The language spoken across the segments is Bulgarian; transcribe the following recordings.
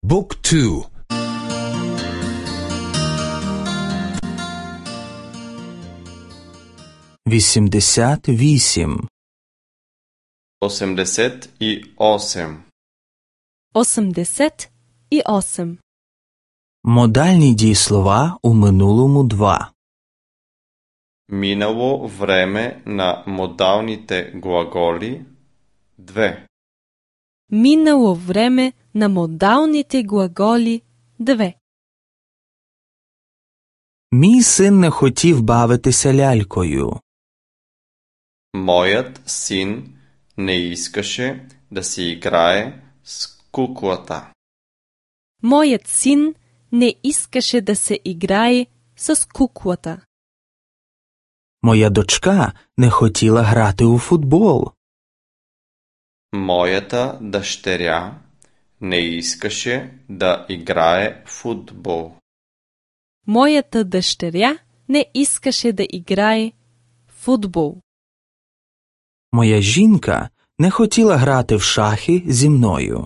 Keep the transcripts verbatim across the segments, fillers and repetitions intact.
Book two. Вісімдесят вісім. осемдесет и осем. осемдесет і осем. Модальні дієслова у минулому два. Минало време на модалните глаголи две. Минало време на модалните глаголи две. Мій син не хотів бавитися лялькою. Моят син не искаше да си играе с куклата. Моят син не искаше да се играе с куклата. Моя дочка не хотіла грати у футбол. Моята дъщеря не искаше да играе футбол. Моята дъщеря не искаше да играе футбол. Моя жінка не хотіла грати в шахи зі мною.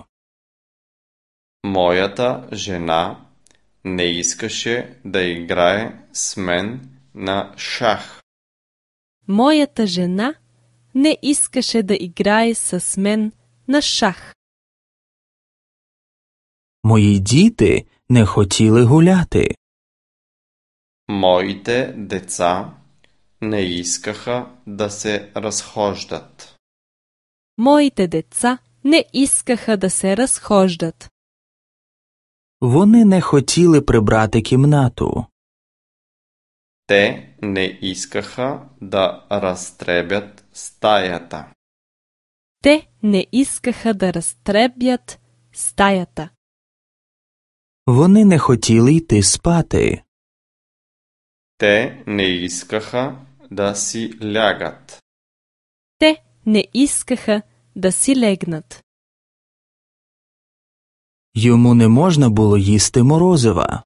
Моята жена не искаше да играе с мен на шах. Моята жена не искаше да играе с мен на шах. Мої діти не хотіли гуляти. Моите деца не искаха да се разхождат. Моите деца не искаха да се разхождат. Вони не хотіли прибрати кімнату. Те не искаха да разтребят стаята. Те не искаха да разтребят стаята. Вони не хотіли йти спати. Те не искаха да си лягат. Те не искаха да си легнат. Йому не можна було їсти морозива.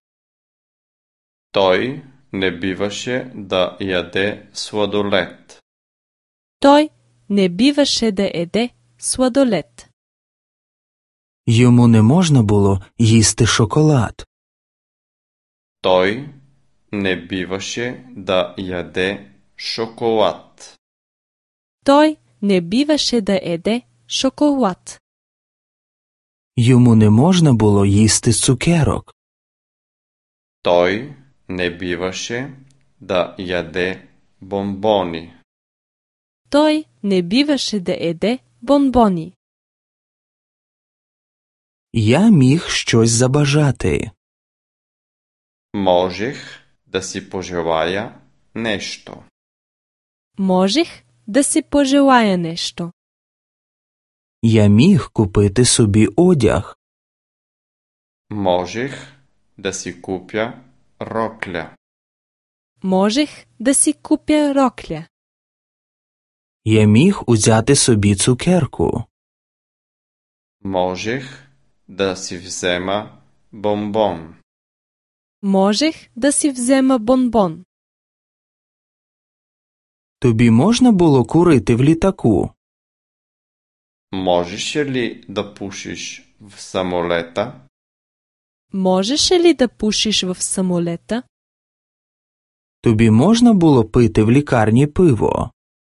Той не биваше да яде сладолед. Той не биваше да еде сладолед. Йому не можна було їсти шоколад. Той не биваше да яде шоколад. Той не биваше да еде шоколад. Йому не можна було їсти цукерок. Той не биваше да яде бомбони. Той не биваше да еде бонбони. Я міг щось забажати. Можех да си пожелая нещо. Можех да си пожелая нещо. Я міг купити собі одяг. Можех да си купя рокля. Можех да си купя рокля. Я міг узяти собі цукерку. Можех да си взема бомбон. Можех да си взема бонбон. Тобі можна було курити в літаку? Можеше ли да пушиш в самолета? Можеше ли да пушиш в самолета? Тобі можна було пити в лікарні пиво?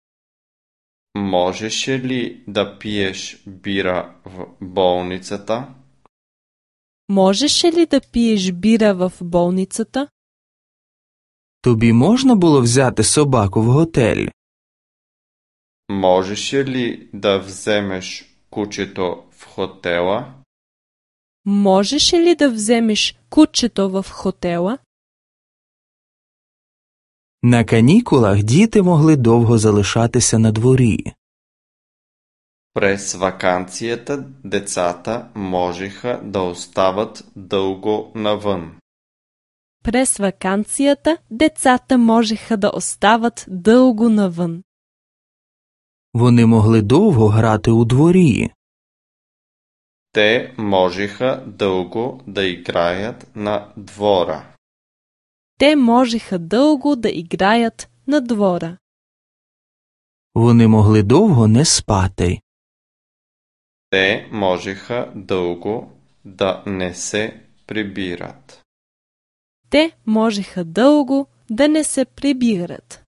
Можеше ли да пиеш бира в болницата? Можеше ли да пиеш бира в болницата? Тобі можна було взяти собаку в готель? Можеше ли да вземеш кучето в хотела? Можеше ли да вземеш кучето в хотела? На канікулах діти могли довго залишатися на дворі. През ваканцията децата можеха да остават дълго навън. През ваканцията децата можеха да остават дълго навън. Вони могли довго грати у дворі. Те можеха дълго да играят на двора. Те можеха дълго да играят на двора. Вони могли довго не спати. Те можеха дълго да не се прибират. Те можеха дълго да не се прибират.